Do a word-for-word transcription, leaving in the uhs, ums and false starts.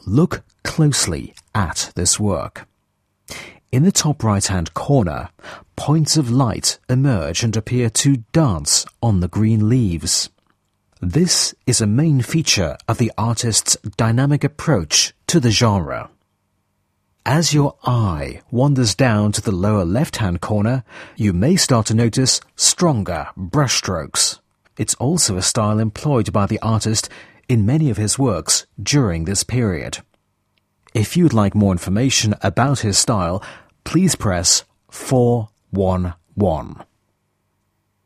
Look closely at this work. In the top right-hand corner, points of light emerge and appear to dance on the green leaves. This is a main feature of the artist's dynamic approach to the genre. As your eye wanders down to the lower left-hand corner, you may start to notice stronger brushstrokes. It's also a style employed by the artist in many of his works during this period. If you'd like more information about his style, please press four one one.